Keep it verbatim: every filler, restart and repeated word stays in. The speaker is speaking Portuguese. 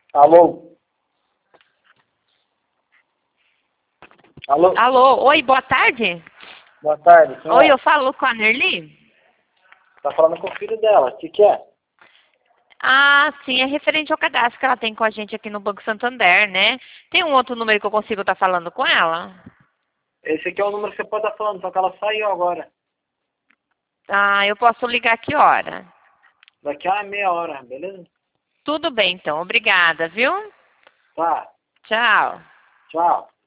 Alô? Alô? Alô, oi, boa tarde. Boa tarde, quem Oi, é? eu falo com a Nerli? Tá falando com o filho dela, o que que é? Ah, sim, é referente ao cadastro que ela tem com a gente aqui no Banco Santander, né? Tem um outro número que eu consigo estar falando com ela? Esse aqui é o número que você pode estar falando, só que ela saiu agora. Ah, eu posso ligar que hora? Daqui a meia hora, beleza? Tudo bem, então. Obrigada, viu? Tá, Tchau. tchau.